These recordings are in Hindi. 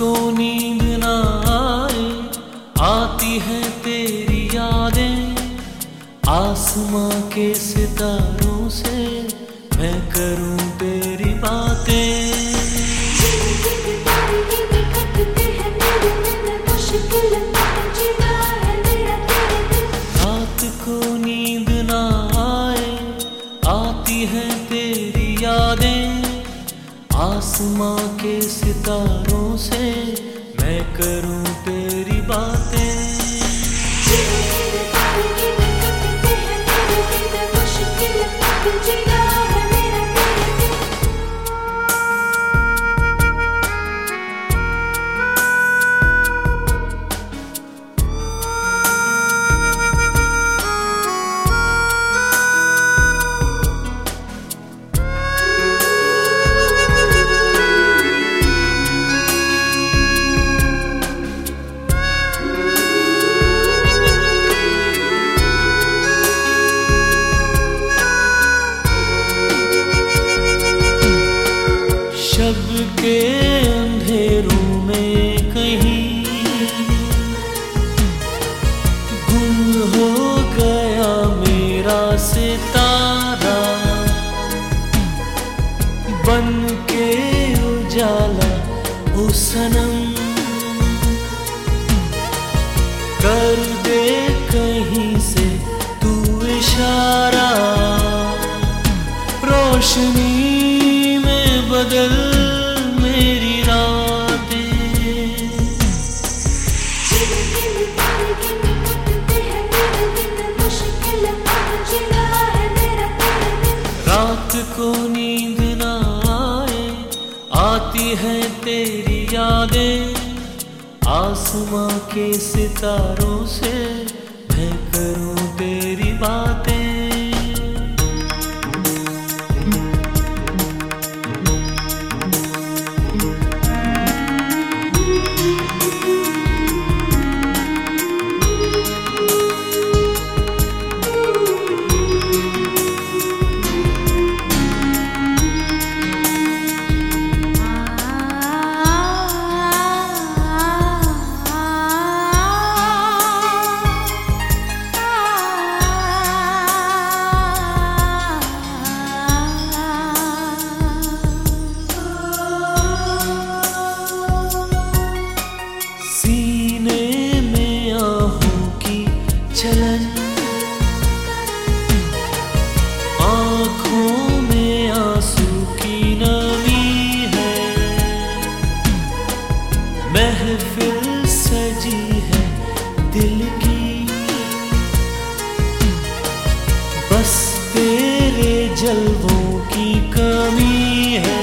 को नींद ना आए, आती है तेरी यादें। आसमां के सितारों से मैं करूं तेरी बातें। रात को नींद ना आए, आती है तेरी यादें। आसमां के सितारों से मैं करूं तेरी बातें। शब के अंधेरों में कहीं गुम हो गया मेरा सितारा, बन के उजाला ओ सनम। कर दे कहीं से तू इशारा, रोशनी में बदल मेरी रातें। रात को नींद ना आए, आती है तेरी यादें। आसमां के सितारों से मैं करूं तेरी बातें। चलन आँखों में आंसू की नमी है, महफिल सजी है दिल की। बस तेरे जलवों की कमी है,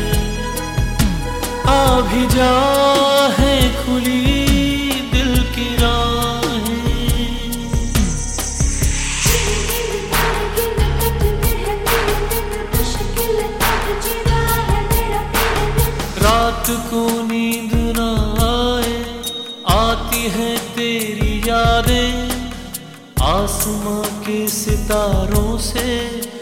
आ भी जा है खुली दिल की राहें। रात को नींद ना आए, आती है तेरी यादें। आसमां के सितारों से